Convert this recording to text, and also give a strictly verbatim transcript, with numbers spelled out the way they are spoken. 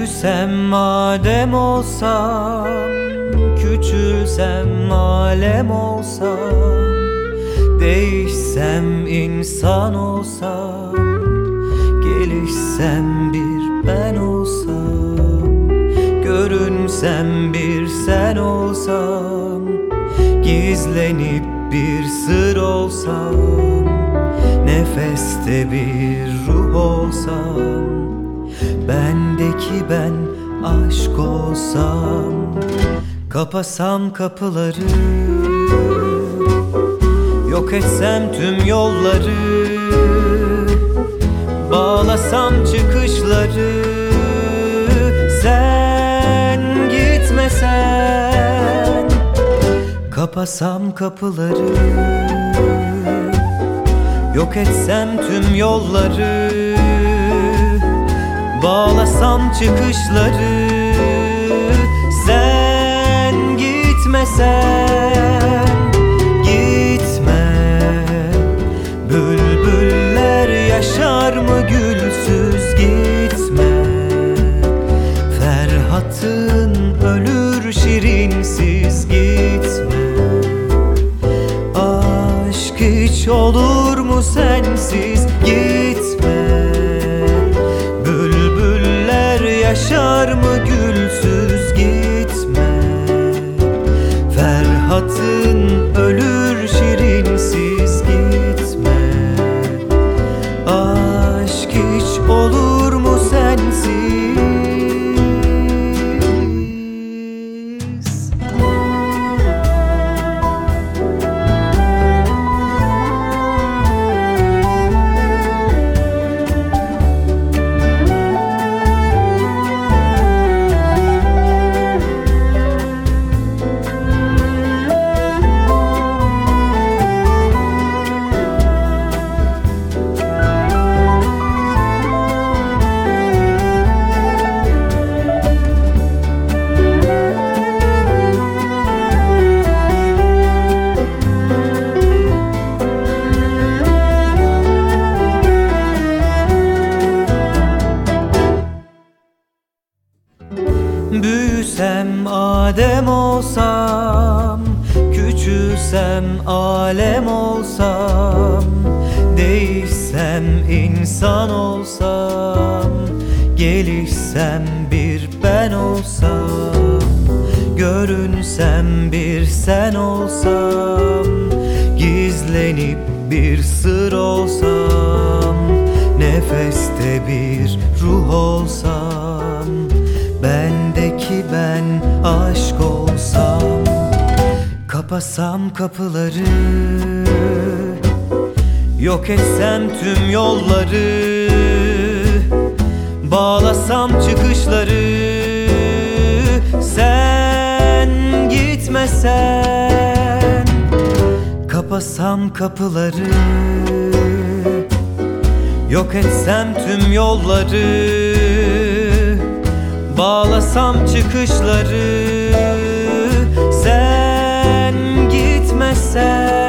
Büyüsem madem olsam, küçülsem alem olsam, değişsem insan olsam, gelişsem bir ben olsam, görünsem bir sen olsam, gizlenip bir sır olsam, nefeste bir ruh olsam, bendeki ben aşk olsam, kapasam kapıları, yok etsem tüm yolları, bağlasam çıkışları, sen gitmesen, kapasam kapıları, yok etsem tüm yolları, bağlasam çıkışları, sen gitmesen. Gitme, bülbüller yaşar mı gülsüz? Gitme, Ferhat'ın ölür şirinsiz. Gitme, aşk hiç olur mu sensiz? Gitme, yaşar mı gülsüz? Gitme, Ferhat'ın ölür şirinsiz. Gitme, aşk hiç olur mu sensiz? Büyüsem Adem olsam, küçülsem alem olsam, değişsem insan olsam, gelişsem bir ben olsam, görünsem bir sen olsam, gizlenip bir sır olsam, nefeste bir ruh olsam, bendeki ben aşk olsam, kapasam kapıları, yok etsem tüm yolları, bağlasam çıkışları, sen gitmesen, kapasam kapıları, yok etsem tüm yolları, bağlasam çıkışları, sen gitmesen.